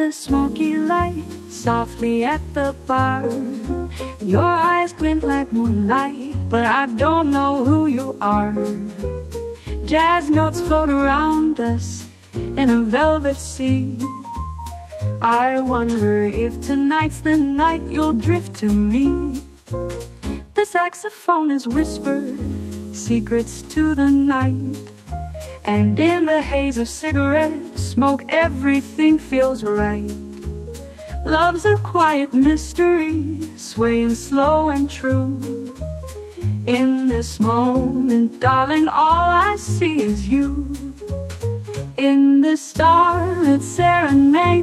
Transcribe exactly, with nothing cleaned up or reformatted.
the smoky light, softly at the bar. Your eyes glint like moonlight, but I don't know who you are. Jazz notes float around us in a velvet sea. I wonder if tonight's the night you'll drift to me. The saxophone is whispered secrets to the night, and in the haze of cigarette smoke everything feels right. Love's a quiet mystery, swaying slow and true. In this moment, darling, all I see is you. In the starlit serenade,